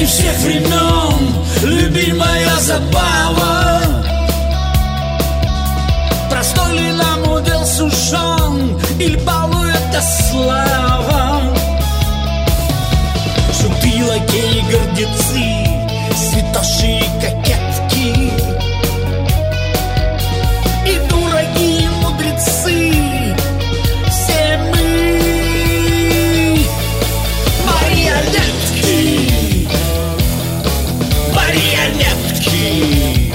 Девушки всех времен, любимая забава. Простой ли нам удел сужен, или балует слава? Шуты, лакеи, гордецы, святоши и кокетки, и дураки, и мудрецы, все мы марионетки, марионетки.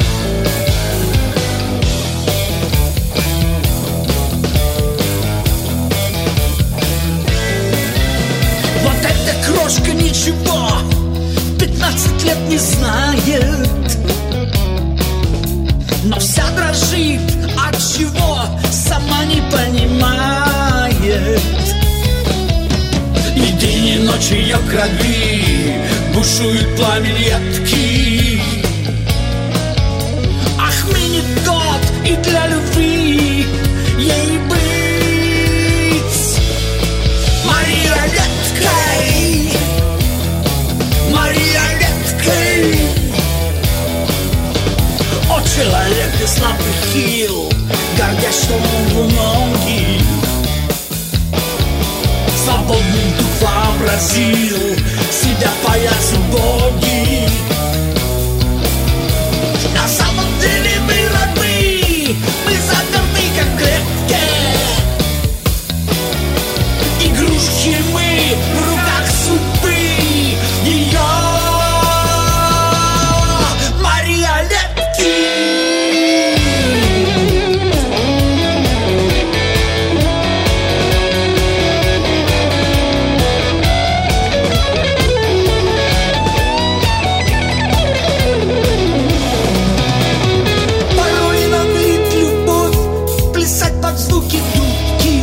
Вот эта крошка ничего 15 лет не знает, но вся дрожит, от чего сама не понимает. И день и ночь ее крови бушует пламя ветки. Ах, минет год, и для любви ей быть марионеткой, марионеткой. О, человек ты слаб и хил, гордясь, что он двуногий, свободный дух вообразил себя паяц убогий. На самом деле мы рабы, мы заперты как клетки, игрушки мы в руках судьбы, ее марионетки. Порой нам велит любовь плясать под звуки дудки,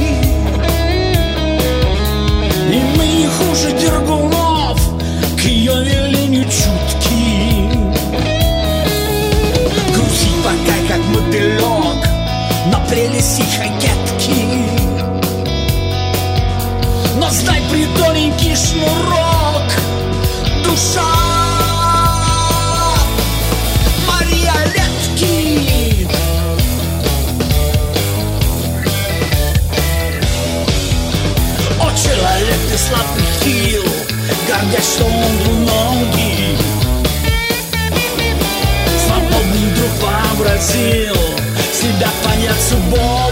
и мы не хуже дергунов, к ее велению чутки. Грузить пока как мотылек на прелести хокетки, но знай, притоненький шнурок, душа марионетки. О, человек ты слаб и хил, гордясь, что он двуногий, свободный друг вообразил себя паяц убогий.